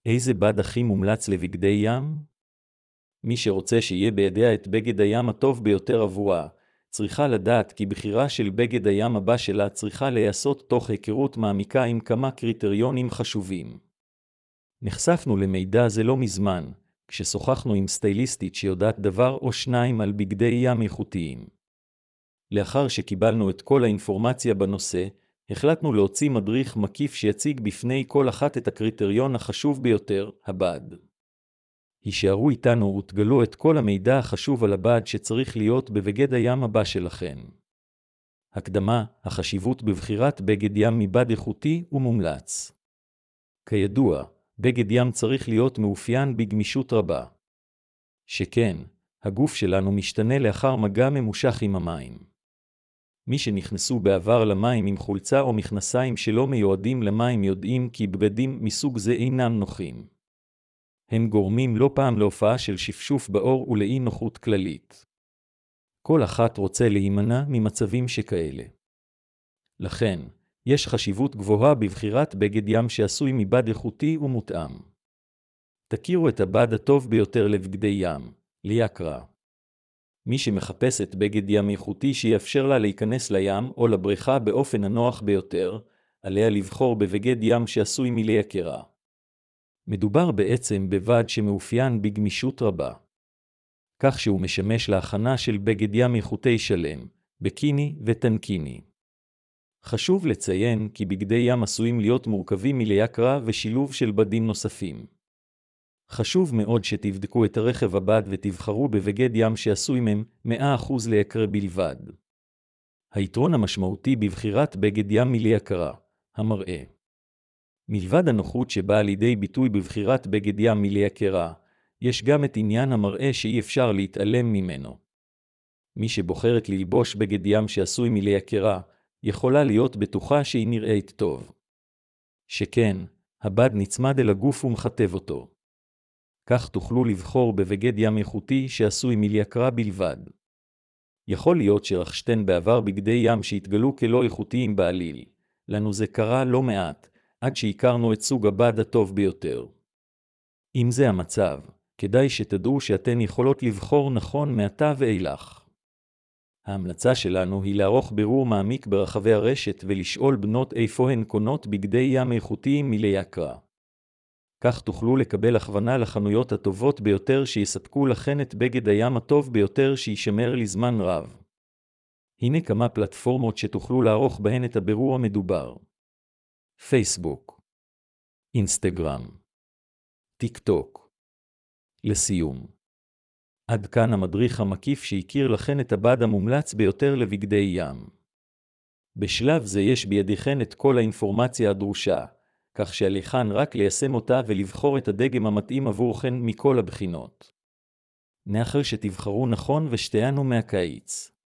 איזה בד הכי מומלץ לבגדי ים? מי שרוצה שיהיה בידיה את בגד הים הטוב ביותר עבורה, צריכה לדעת כי בחירה של בגד הים הבא שלה צריכה להיעשות תוך היכרות מעמיקה עם כמה קריטריונים חשובים. נחשפנו למידע זה לא מזמן, כששוחחנו עם סטייליסטית שיודעת דבר או שניים על בגדי ים איכותיים. לאחר שקיבלנו את כל האינפורמציה בנושא, החלטנו להוציא מדריך מקיף שיציג בפני כל אחת את הקריטריון החשוב ביותר, הבד. הישארו איתנו ותגלו את כל המידע החשוב על הבד שצריך להיות בבגד הים הבא שלכם. הקדמה, החשיבות בבחירת בגד ים מבד איכותי ומומלץ. כידוע, בגד ים צריך להיות מאופיין בגמישות רבה. שכן, הגוף שלנו משתנה לאחר מגע ממושך עם המים. מי שנכנסו בעבר למים עם חולצה או מכנסיים שלא מיועדים למים יודעים כי בגדים מסוג זה אינם נוחים. הם גורמים לא פעם להופעה של שפשוף בעור ולאי נוחות כללית. כל אחת רוצה להימנע ממצבים שכאלה. לכן, יש חשיבות גבוהה בבחירת בגד ים שעשוי מבד איכותי ומותאם. תכירו את הבד הטוב ביותר לבגדי ים, ליאקרה. מי שמחפש את בגד ים איכותי שיאפשר לה להיכנס לים או לבריכה באופן הנוח ביותר, עליה לבחור בבגד ים שעשוי מליאקרה. מדובר בעצם בבד שמאופיין בגמישות רבה. כך שהוא משמש להכנה של בגד ים איכותי שלם, בקיני וטנקיני. חשוב לציין כי בגדי ים עשויים להיות מורכבים מליאקרה ושילוב של בדים נוספים. חשוב מאוד שתבדקו את הרכב הבד ותבחרו בבגד ים שעשוי מהם 100% ליאקרה בלבד. היתרון המשמעותי בבחירת בגד ים מליאקרה, המראה. מלבד הנוחות שבאה לידי ביטוי בבחירת בגד ים מליאקרה, יש גם את עניין המראה שאי אפשר להתעלם ממנו. מי שבוחרת ללבוש בגד ים שעשוי מליאקרה, יכולה להיות בטוחה שהיא נראית טוב. שכן, הבד נצמד אל הגוף ומכתב אותו. כך תוכלו לבחור בבגד ים איכותי שעשוי מליאקרה בלבד. יכול להיות שרכשתן בעבר בגדי ים שהתגלו כלא איכותיים בעליל. לנו זה קרה לא מעט, עד שהכרנו את סוג הבד הטוב ביותר. אם זה המצב, כדאי שתדעו שאתן יכולות לבחור נכון מעתה ואילך. ההמלצה שלנו היא לערוך בירור מעמיק ברחבי הרשת ולשאול בנות איפה הן קונות בגדי ים איכותיים מליאקרה. כך תוכלו לקבל הכוונה לחנויות הטובות ביותר שיספקו לכן את בגד הים הטוב ביותר שישמר לזמן רב. הנה כמה פלטפורמות שתוכלו לערוך בהן את הבירור המדובר. פייסבוק, אינסטגרם, טיק טוק. לסיום. עד כאן המדריך המקיף שהכיר לכן את הבד המומלץ ביותר לבגדי ים. בשלב זה יש בידיכן את כל האינפורמציה הדרושה, כך שעליכן רק ליישם אותה ולבחור את הדגם המתאים עבורכן מכל הבחינות. נאחל שתבחרו נכון ושתיענו מהקיץ.